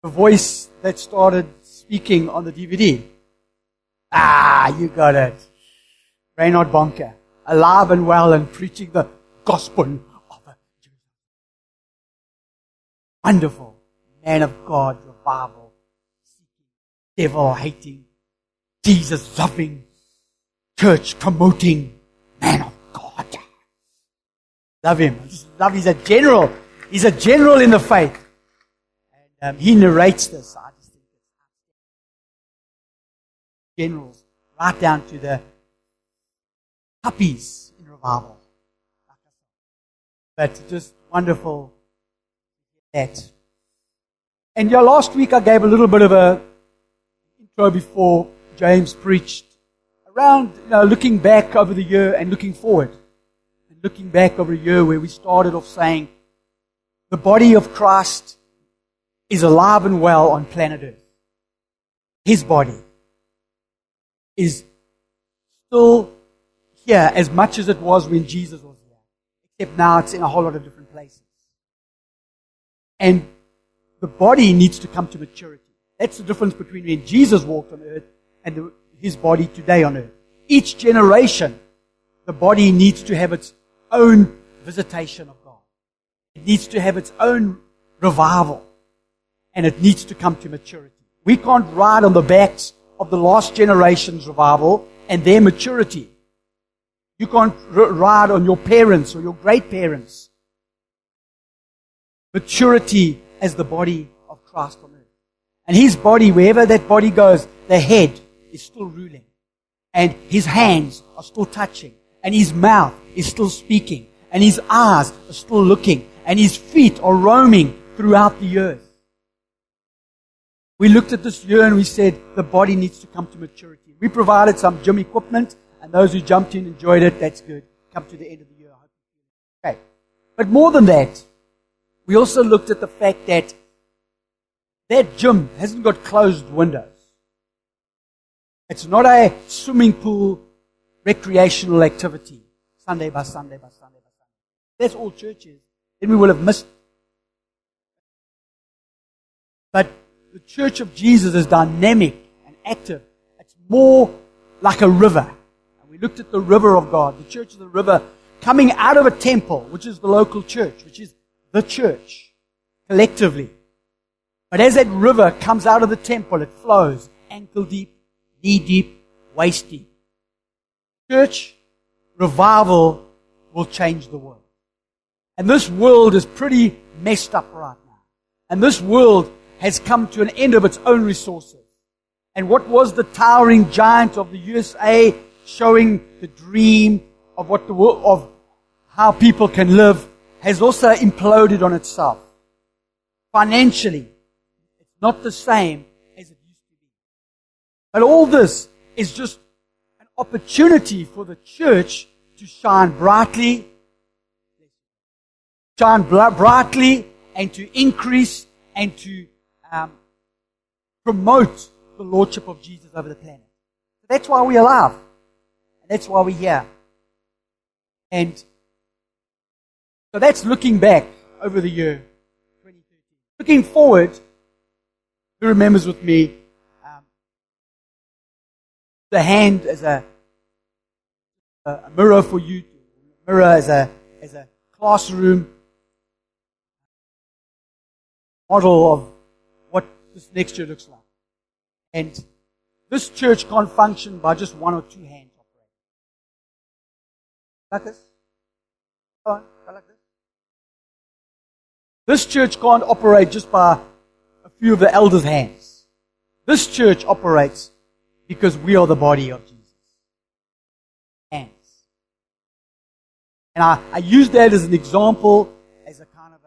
the voice that started speaking on the DVD. You got it. Reinhard Bonnke, alive and well and preaching the gospel of Jesus. Wonderful. Man of God, revival, devil hating, Jesus loving, church promoting, man of God. Love him. I just love. He's a general. He's a general in the faith. And he narrates this. I just think it's generals, right down to the puppies in revival. But just wonderful that. And last week I gave a little bit of a intro before James preached around looking back over the year and looking forward. And looking back over a year where we started off saying the body of Christ is alive and well on planet Earth. His body is still here as much as it was when Jesus was here. Except now it's in a whole lot of different places. And the body needs to come to maturity. That's the difference between when Jesus walked on earth and his body today on earth. Each generation, the body needs to have its own visitation of God. It needs to have its own revival. And it needs to come to maturity. We can't ride on the backs of the last generation's revival and their maturity. You can't ride on your parents or your great parents' maturity as the body of Christ on earth. And his body, wherever that body goes, the head is still ruling. And his hands are still touching. And his mouth is still speaking. And his eyes are still looking. And his feet are roaming throughout the earth. We looked at this year and we said the body needs to come to maturity. We provided some gym equipment, and those who jumped in enjoyed it. That's good. Come to the end of the year. Okay. But more than that, we also looked at the fact that that gym hasn't got closed windows. It's not a swimming pool recreational activity, Sunday by Sunday by Sunday by Sunday. That's all church is. Then we will have missed. But the Church of Jesus is dynamic and active. It's more like a river. And we looked at the river of God. The church is the river coming out of a temple, which is the local church, which is the church, collectively. But as that river comes out of the temple, it flows ankle deep, knee deep, waist deep. Church revival will change the world. And this world is pretty messed up right now. And this world has come to an end of its own resources. And what was the towering giant of the USA showing the dream of what the world, of how people can live, has also imploded on itself. Financially, it's not the same as it used to be. But all this is just an opportunity for the church to shine brightly and to increase and to promote the Lordship of Jesus over the planet. That's why we're alive. And that's why we're here. And so that's looking back over the year 2013. Looking forward, who remembers with me the hand as a mirror for you, mirror as a classroom model of what this next year looks like. And this church can't function by just one or two hands operating. Like this? Go on, go like this. This church can't operate just by a few of the elders' hands. This church operates because we are the body of Jesus. Hands. And I use that as an example, as a kind of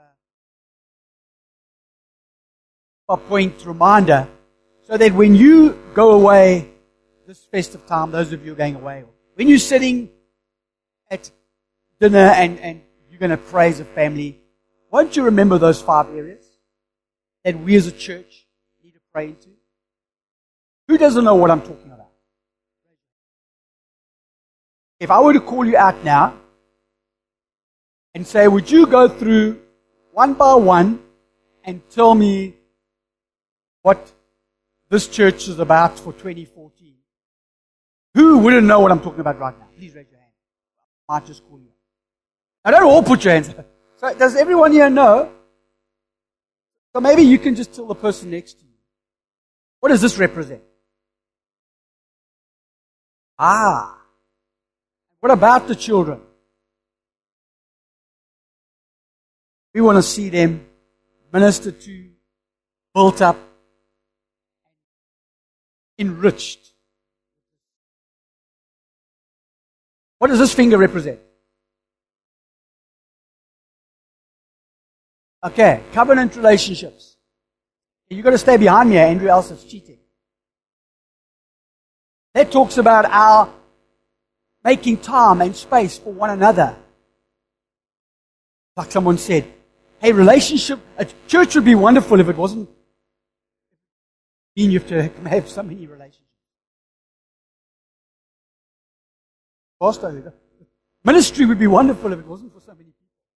a point reminder, so that when you go away this festive time, those of you going away, when you're sitting at dinner and you're going to praise a family, won't you remember those 5 areas that we as a church need to pray into? Who doesn't know what I'm talking about? If I were to call you out now and say, would you go through one by one and tell me what this church is about for 2014. Who wouldn't know what I'm talking about right now? Please raise your hand. I might just call you. Now don't all put your hands up. So does everyone here know? So maybe you can just tell the person next to you. What does this represent? What about the children? We want to see them ministered to, built up, enriched. What does this finger represent? Okay, covenant relationships. You've got to stay behind me here, Andrew else is cheating. That talks about our making time and space for one another. Like someone said, hey, a church would be wonderful if it wasn't mean you have to have so many relationships. Pastor, ministry would be wonderful if it wasn't for so many people.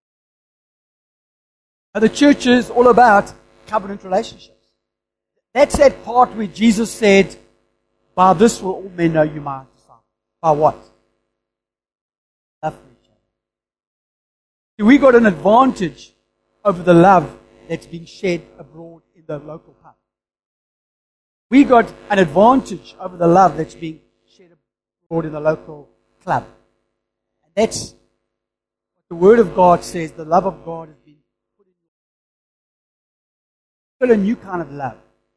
Now, the church is all about covenant relationships. That's that part where Jesus said, by this will all men know you my disciples. By what? Love for each other. See, we got an advantage over the love that's being shed abroad in the local pub. We got an advantage over the love that's being shed abroad in the local club. And that's what the Word of God says. The love of God has been put in you. It's got a new kind of love.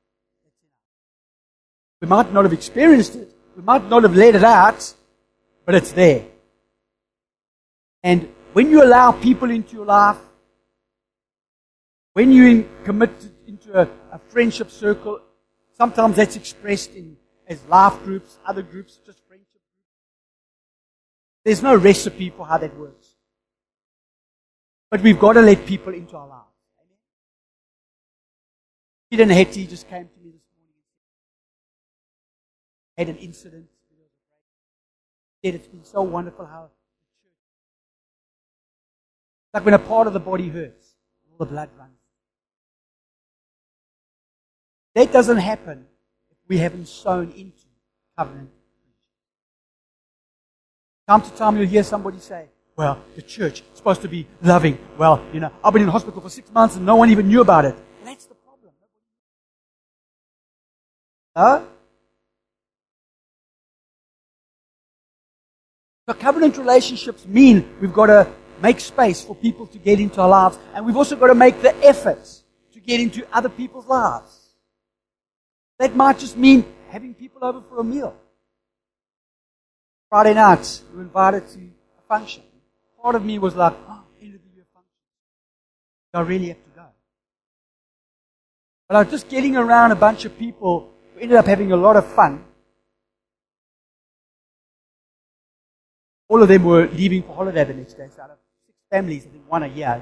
We might not have experienced it. We might not have let it out, but it's there. And when you allow people into your life, when you commit into a friendship circle, sometimes that's expressed as life groups, other groups, just friendship groups. There's no recipe for how that works. But we've got to let people into our lives. Amen? Peter and Hetty just came to me this morning. Had an incident. Said it's been so wonderful how the church, it's like when a part of the body hurts, all the blood runs. That doesn't happen if we haven't sown into covenant. Time to time you'll hear somebody say, well, the church is supposed to be loving. Well, I've been in hospital for 6 months and no one even knew about it. And that's the problem. Huh? So covenant relationships mean we've got to make space for people to get into our lives. And we've also got to make the efforts to get into other people's lives. That might just mean having people over for a meal. Friday night, we were invited to a function. Part of me was like, end of the year function. Do I really have to go? But I was just getting around a bunch of people who ended up having a lot of fun. All of them were leaving for holiday the next day. So out of 6 families, I think 1 a year.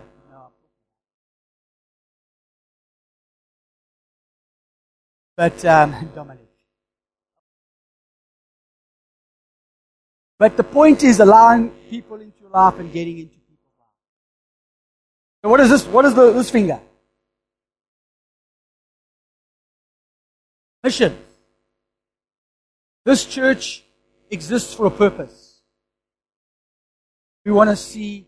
But, Dominic. But the point is allowing people into your life and getting into people's lives. So what is this? What is this finger? Mission. This church exists for a purpose. We want to see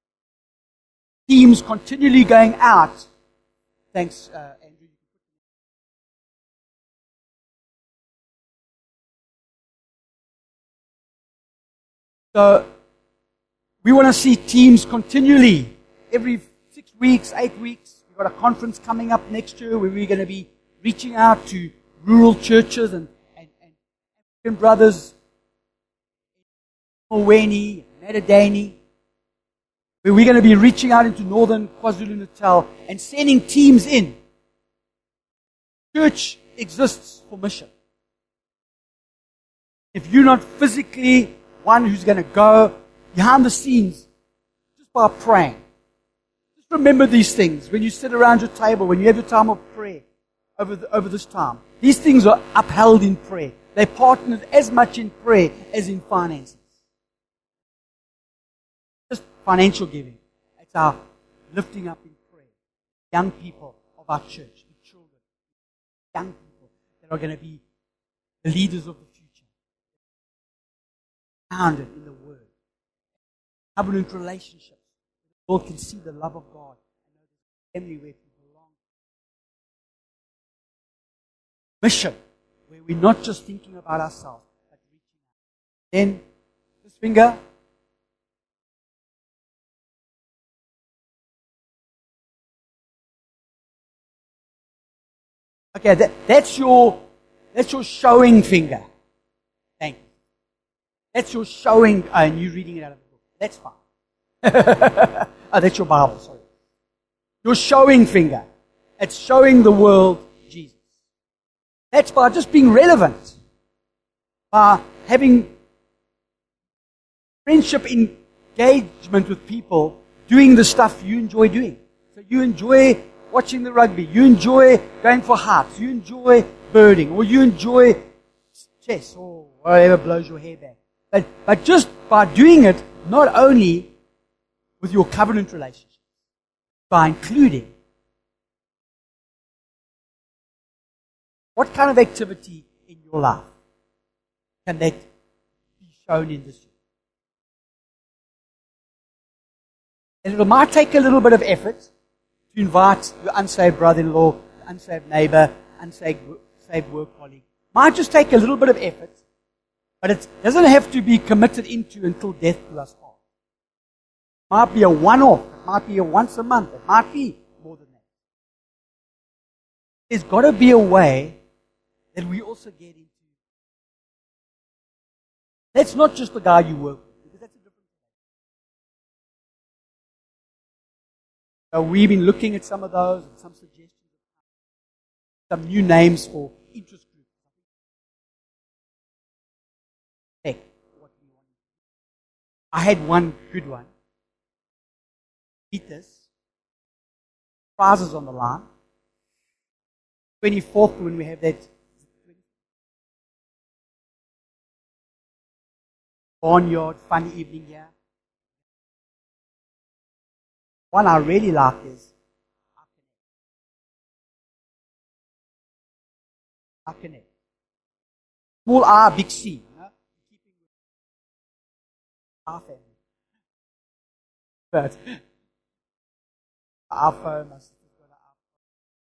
teams continually going out. Thanks, Andrew. So, we want to see teams continually, every 6 weeks, 8 weeks. We've got a conference coming up next year where we're going to be reaching out to rural churches and African brothers, Mweni, Madadani, where we're going to be reaching out into northern KwaZulu-Natal and sending teams in. Church exists for mission. If you're not physically one who's going to go behind the scenes just by praying. Just remember these things when you sit around your table, when you have your time of prayer over this time. These things are upheld in prayer. They're partnered as much in prayer as in finances. Just financial giving. It's our lifting up in prayer. Young people of our church, the children, young people that are going to be the leaders of the future. Founded in the Word. Covenant relationships. The world can see the love of God and know the family where we belong. Mission, where we're not just thinking about ourselves, but reaching out. Then, this finger. Okay, that's your showing finger. Thank you. That's your showing, and you reading it out of the book. That's fine. Oh, that's your Bible, sorry. Your showing finger. It's showing the world Jesus. That's by just being relevant. By having friendship engagement with people, doing the stuff you enjoy doing. So you enjoy watching the rugby, you enjoy going for hikes, you enjoy birding, or you enjoy chess, or whatever blows your hair back. But just by doing it, not only with your covenant relationship, by including what kind of activity in your life can that be shown in this year? And it might take a little bit of effort to invite your unsaved brother-in-law, unsaved neighbor, unsaved work colleague. Might just take a little bit of effort, but it doesn't have to be committed into until death do us part. It might be a one-off. It might be a once a month. It might be more than that. There's got to be a way that we also get into. That's not just the guy you work with, because that's a different thing. So we've been looking at some of those and some suggestions, some new names for interest groups. Heck, what do you want? I had one good one. Eat this. Prizes on the line. 24th, when we have that barnyard fun evening here. One I really like is Our Connect. Small R, big C. You know? Keeping with our family. But our phone must have got an our phone.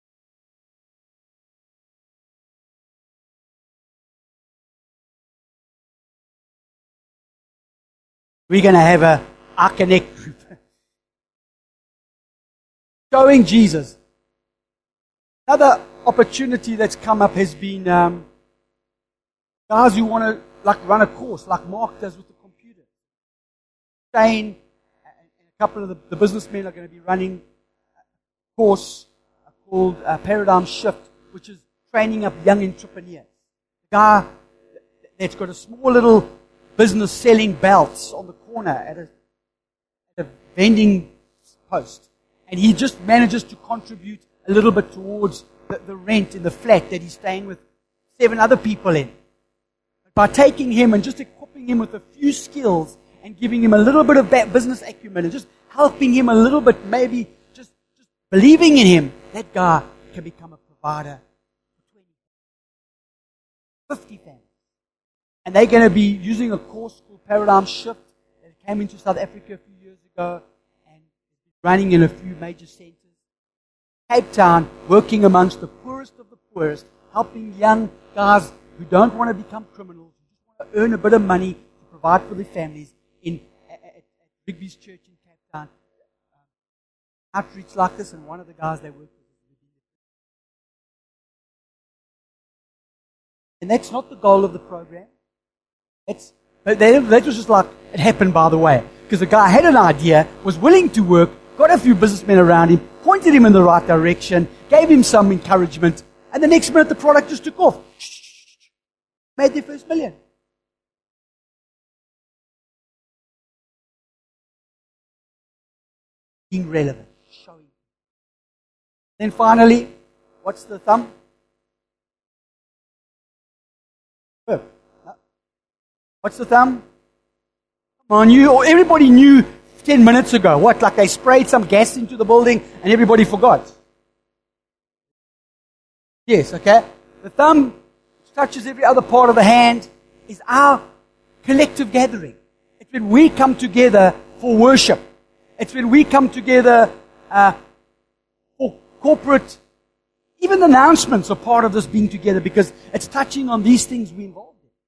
We're going to have a Our Connect group. Showing Jesus. Another opportunity that's come up has been guys who want to run a course, like Mark does with the computer. Shane and a couple of the businessmen are going to be running a course called Paradigm Shift, which is training up young entrepreneurs. The guy that's got a small little business selling belts on the corner at a vending post. And he just manages to contribute a little bit towards the rent in the flat that he's staying with 7 other people in. By taking him and just equipping him with a few skills and giving him a little bit of business acumen and just helping him a little bit, maybe just believing in him, that guy can become a provider for 20, 50 families. And they're going to be using a course called Paradigm Shift that came into South Africa a few years ago and is running in a few major centers. Cape Town, working amongst the poorest of the poorest, helping young guys who don't want to become criminals, who just want to earn a bit of money to provide for their families at Rigby's church in Cape Town. Outreach like this, and one of the guys they work with. And that's not the goal of the program. But that was just like, it happened by the way. Because the guy had an idea, was willing to work, got a few businessmen around him, pointed him in the right direction, gave him some encouragement, and the next minute the product just took off. Made their first million. Being relevant, showing. Then finally, what's the thumb? What's the thumb? Come on, everybody knew 10 minutes ago. What, like they sprayed some gas into the building and everybody forgot? Yes, okay. The thumb, which touches every other part of the hand, is our collective gathering. It's when we come together for worship. It's when we come together for corporate. Even the announcements are part of this being together because it's touching on these things we're involved in.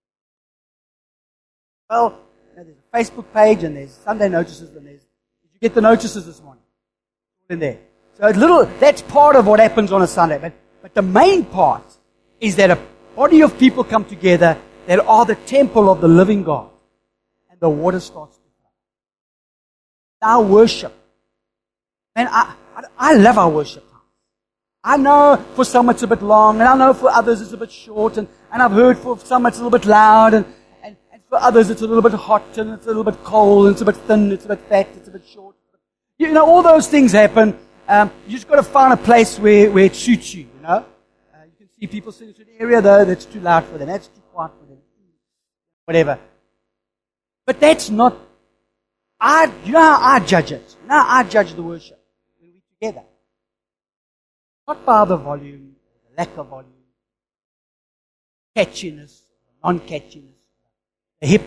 Well, there's a Facebook page and there's Sunday notices and did you get the notices this morning? In there. So that's part of what happens on a Sunday. But the main part is that a body of people come together that are the temple of the living God. And the water starts to flow. Our worship. Man, I love our worship. I know for some it's a bit long, and I know for others it's a bit short, and I've heard for some it's a little bit loud, and for others it's a little bit hot, and it's a little bit cold, and it's a bit thin, it's a bit fat, it's a bit short. You know, all those things happen. You just got to find a place where it suits you, you know. You can see people sitting in an area, though, that's too loud for them, that's too quiet for them, whatever. But that's not, you know how I judge it? You know how I judge the worship? When we're together. Not by the volume, the lack of volume, catchiness, non-catchiness, the hip.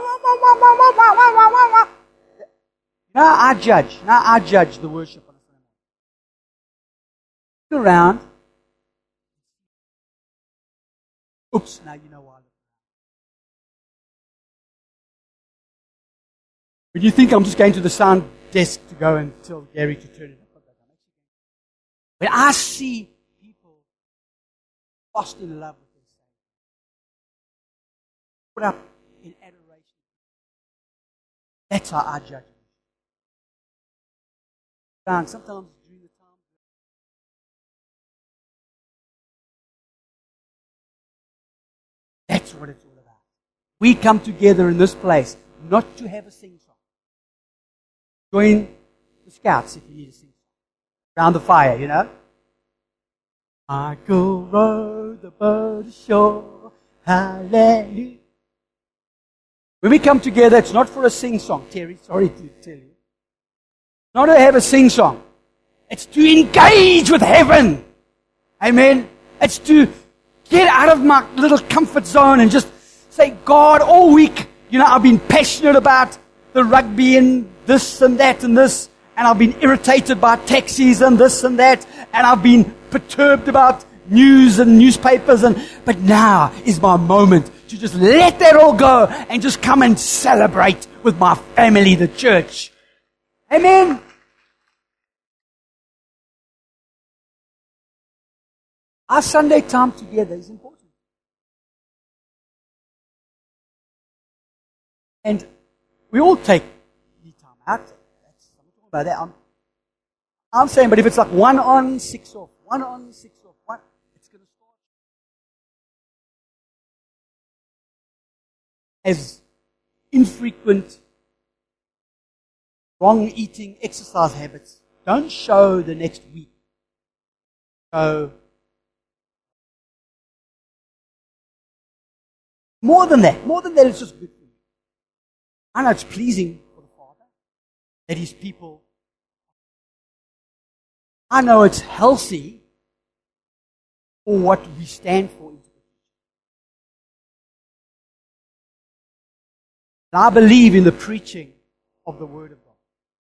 Now I judge the worship on a Sunday morning. Look around. Oops, now you know why I look around. When you think I'm just going to the sound desk to go and tell Gary to turn it up. When I see people lost in love with their Savior, put up in adoration, that's how I judge it. And sometimes during the time, that's what it's all about. We come together in this place not to have a sing song. Join the scouts if you need a sing song. Around the fire, you know. Michael rowed the boat ashore. Hallelujah. When we come together, it's not for a sing song, Terry. Sorry to tell you. Not to have a sing song. It's to engage with heaven. Amen. It's to get out of my little comfort zone and just say, God, all week, you know, I've been passionate about the rugby and this and that and this. And I've been irritated by taxis and this and that. And I've been perturbed about news and newspapers. But now is my moment to just let that all go and just come and celebrate with my family, the church. Amen. Our Sunday time together is important. And we all take the time out. I'm talking about that. I'm saying, but if it's like 1 on, 6 off, 1 on, 6 off, it's going to start as infrequent, wrong eating, exercise habits. Don't show the next week. So, more than that, it's just good for you. I know it's pleasing for the Father that His people. I know it's healthy for what we stand for. And I believe in the preaching of the Word of God.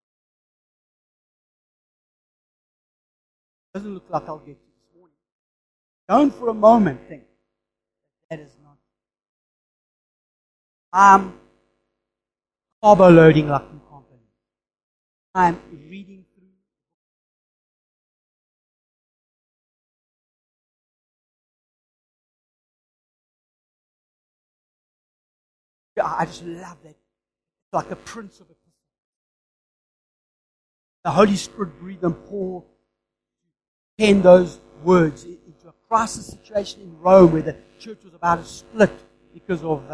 It doesn't look like I'll get to this morning. Don't for a moment think that is not. I'm carbo loading like you can't believe. I'm reading through. I just love that. It's like a prince of a pistol. The Holy Spirit breathed on Paul to pen those words into a crisis situation in Rome where the church was about to split because of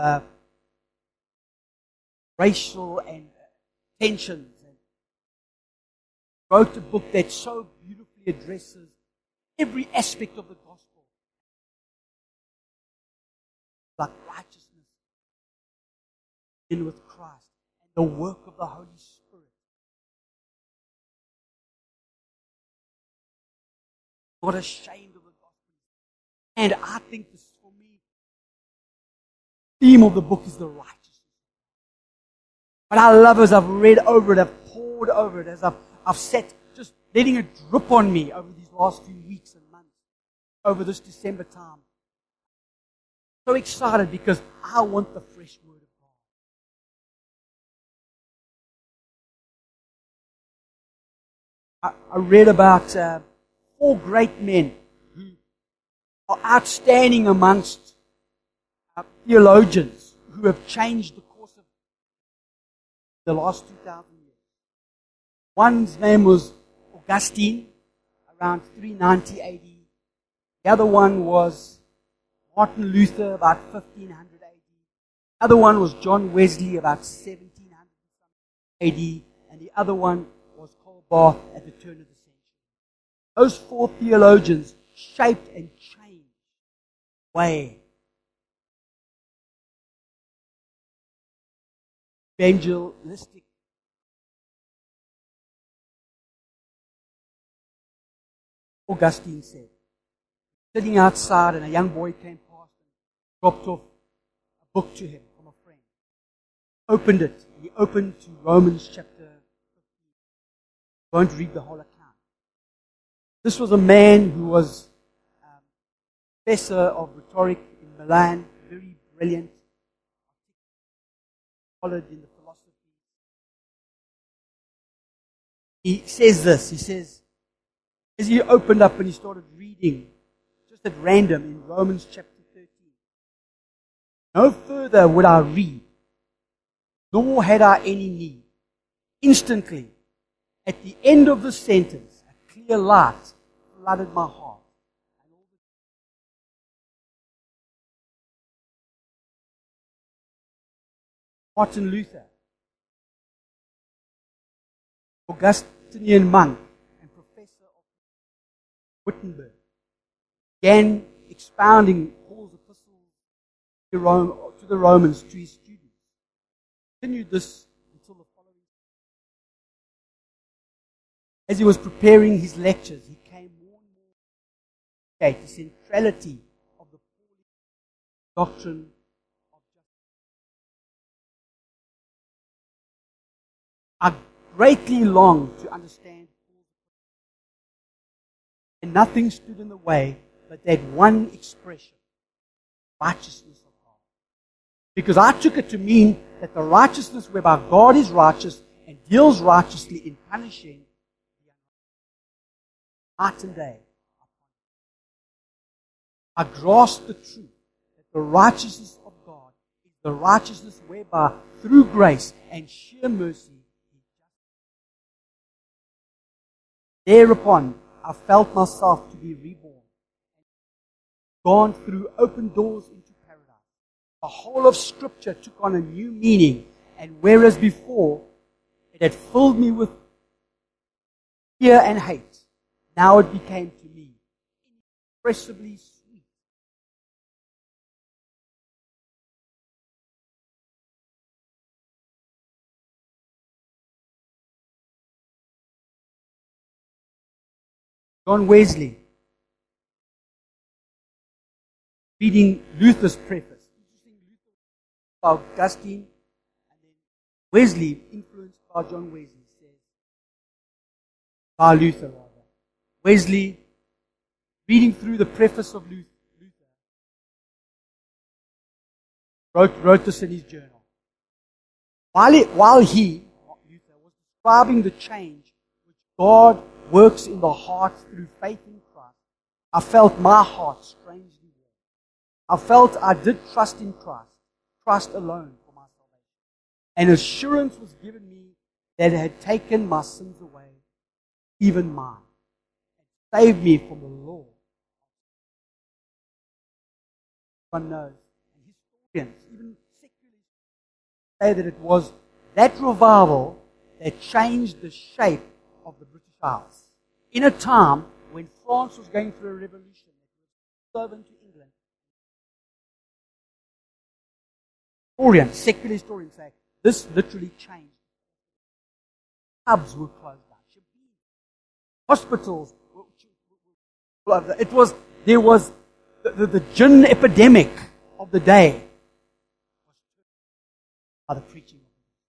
racial and tensions. And wrote a book that so beautifully addresses every aspect of the gospel, like righteousness in with Christ and the work of the Holy Spirit. Not ashamed of the gospel. And I think this, for me, the theme of the book is the righteousness. But I love as I've read over it, I've poured over it, as I've sat just letting it drip on me over these last few weeks and months, over this December time. So excited because I want the fresh word of God. I read about 4 great men who are outstanding amongst theologians who have changed the course of the last 2,000 years. One's name was Augustine, around 390 AD. The other one was Martin Luther, about 1500 AD. The other one was John Wesley, about 1700 AD. And the other one was Karl Barth at the turn of the century. Those 4 theologians shaped and changed the way evangelistic. Augustine said, sitting outside and a young boy came past and dropped off a book to him from a friend. Opened it. He opened to Romans chapter 15. Won't read the whole account. This was a man who was professor of rhetoric in Milan, very brilliant, followed in the philosophy. He says this, he says, as he opened up and he started reading, just at random in Romans chapter 13, no further would I read, nor had I any need. Instantly, at the end of the sentence, a clear light flooded my heart. Martin Luther, Augustinian monk and professor of Wittenberg, began expounding Paul's epistles to the Romans to his students. Continued this until the following. As he was preparing his lectures, he came more and more to the centrality of the Pauline doctrine of justice. I greatly longed to understand Paul's, and nothing stood in the way but that one expression, righteousness of God. Because I took it to mean that the righteousness whereby God is righteous and deals righteously in punishing the unrighteous. Night and day. I grasped the truth that the righteousness of God is the righteousness whereby through grace and sheer mercy thereupon, I felt myself to be reborn, gone through open doors into paradise. The whole of Scripture took on a new meaning, and whereas before it had filled me with fear and hate, now it became to me inexpressibly sweet. John Wesley, reading Luther's preface. Interesting, Luther by Augustine, and then Wesley, influenced by John Wesley, says, by Luther rather. Wesley, reading through the preface of Luther, wrote this in his journal. While he, Luther, was describing the change which God works in the heart through faith in Christ, I felt my heart strangely warm. I felt I did trust in Christ alone for my salvation. An assurance was given me that it had taken my sins away, even mine, and saved me from the law. One knows, and historians, even secularly, say that it was that revival that changed the shape of the British Isles. In a time when France was going through a revolution that was servant to England, secular historians say, this literally changed. Pubs were closed down. Hospitals were, the gin epidemic of the day by the preaching.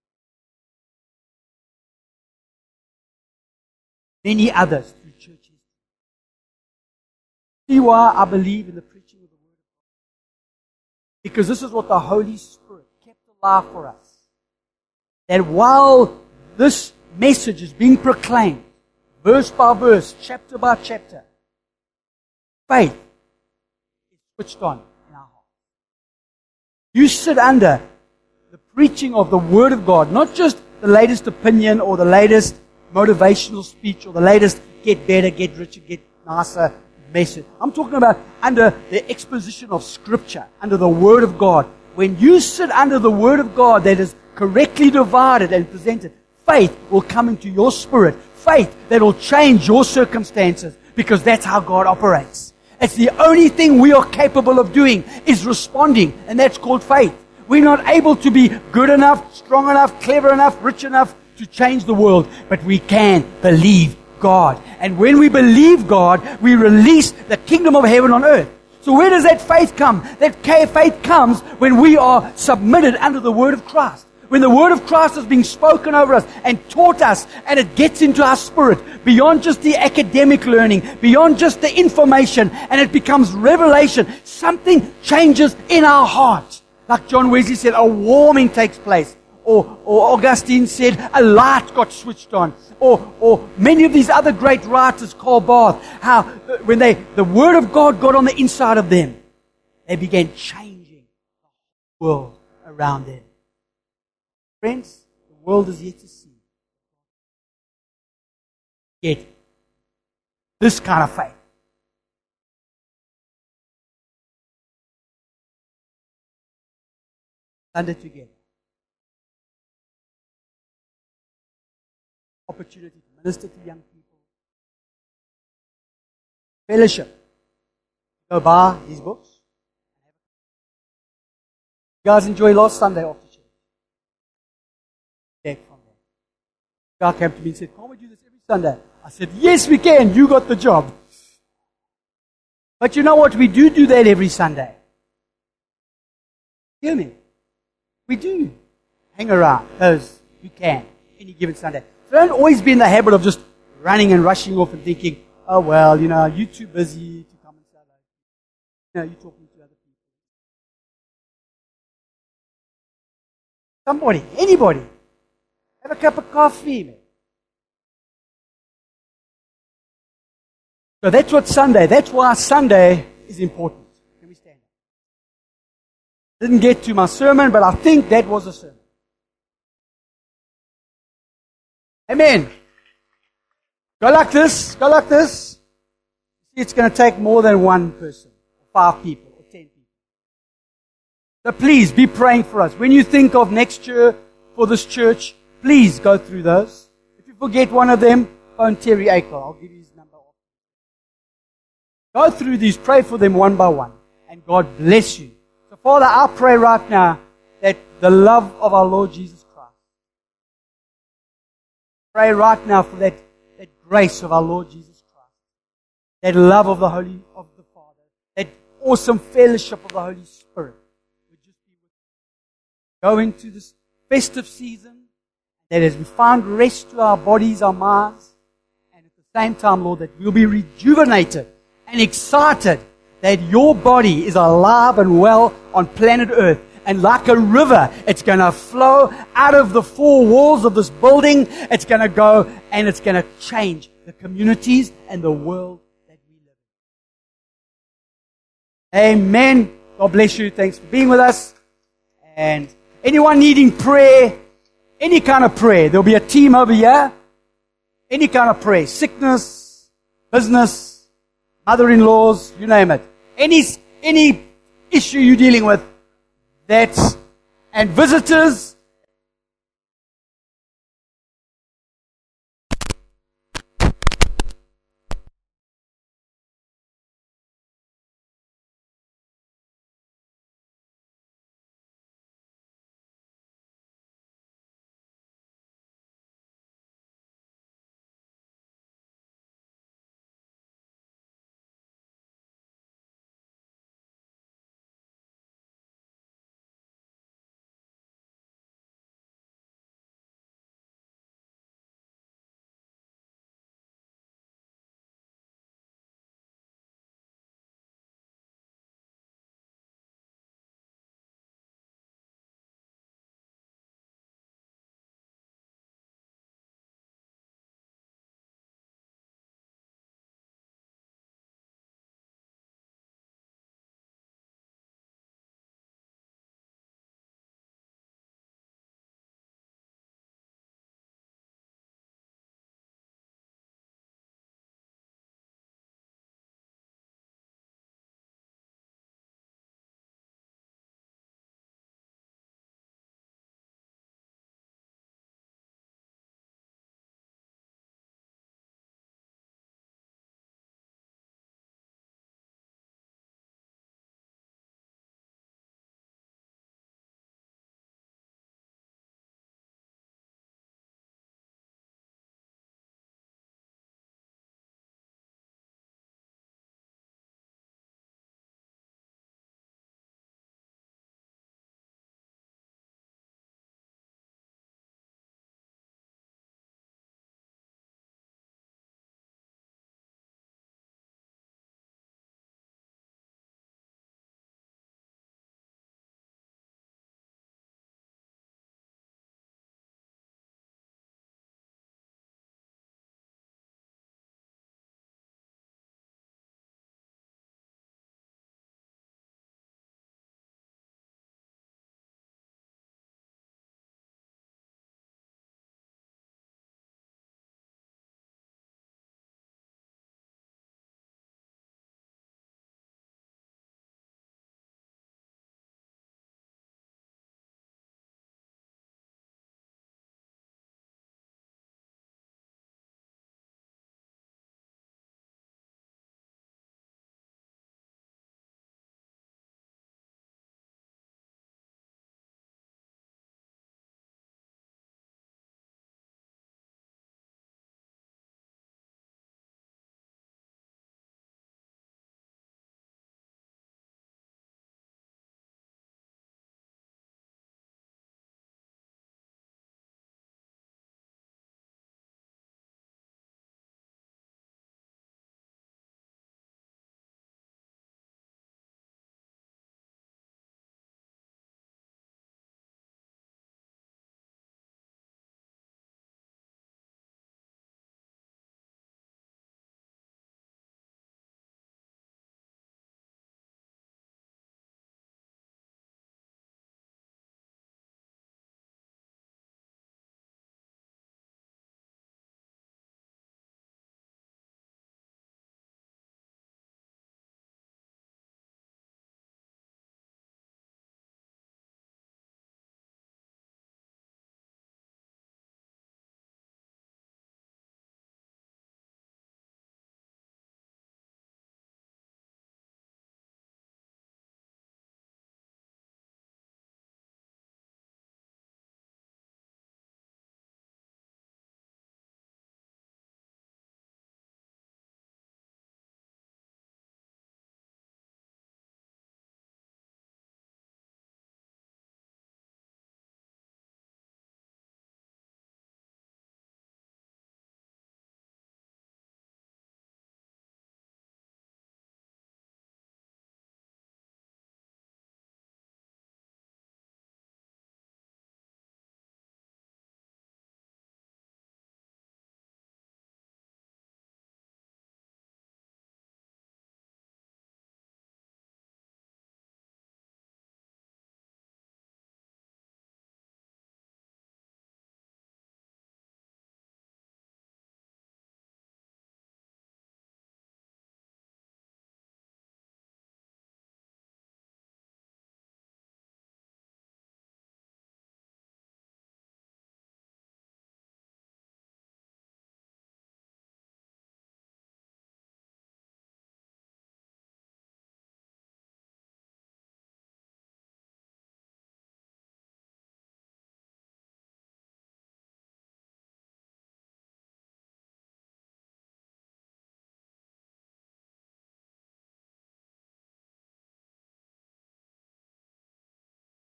Many others through churches. See why I believe in the preaching of the Word of God? Because this is what the Holy Spirit kept alive for us. That while this message is being proclaimed, verse by verse, chapter by chapter, faith is switched on in our heart. You sit under the preaching of the Word of God, not just the latest opinion or the latest motivational speech or the latest get better, get richer, get nicer message. I'm talking about under the exposition of Scripture, under the Word of God. When you sit under the Word of God that is correctly divided and presented, faith will come into your spirit. Faith that will change your circumstances, because that's how God operates. It's the only thing we are capable of doing is responding, and that's called faith. We're not able to be good enough, strong enough, clever enough, rich enough to change the world, but we can believe God. And when we believe God, we release the kingdom of heaven on earth. So where does that faith come? That faith comes when we are submitted under the Word of Christ. When the Word of Christ is being spoken over us and taught us, and it gets into our spirit, beyond just the academic learning, beyond just the information, and it becomes revelation. Something changes in our heart. Like John Wesley said, a warming takes place. Or Augustine said, a light got switched on. Or many of these other great writers, Karl Barth, how when the Word of God got on the inside of them, they began changing the world around them. Friends, the world is yet to see. Yet, this kind of faith. Under together. Opportunity to minister to young people. Fellowship. Go buy these books. You guys enjoy last Sunday after church? Back from there. God came to me and said, can't we do this every Sunday? I said, yes we can. You got the job. But you know what? We do that every Sunday. Hear me? We do. Hang around those who can any given Sunday. So don't always be in the habit of just running and rushing off and thinking, oh well, you're too busy to come and say hello. You're talking to other people. Somebody, anybody, have a cup of coffee, man. So that's why Sunday is important. Can we stand up? Didn't get to my sermon, but I think that was a sermon. Amen. Go like this. See, it's going to take more than one person, 5 people, or 10 people. So please be praying for us. When you think of next year for this church, please go through those. If you forget one of them, phone Terry Akel. I'll give you his number. Go through these, pray for them one by one, and God bless you. So Father, I pray right now that the love of our Lord Jesus pray right now for that grace of our Lord Jesus Christ, that love of the Father, that awesome fellowship of the Holy Spirit would just be with us. Go into this festive season, that as we find rest to our bodies, our minds, and at the same time, Lord, that we'll be rejuvenated and excited that your body is alive and well on planet Earth. And like a river, it's going to flow out of the 4 walls of this building. It's going to go and it's going to change the communities and the world that we live in. Amen. God bless you. Thanks for being with us. And anyone needing prayer, any kind of prayer, there'll be a team over here. Any kind of prayer, sickness, business, mother-in-laws, you name it. Any issue you're dealing with, and visitors,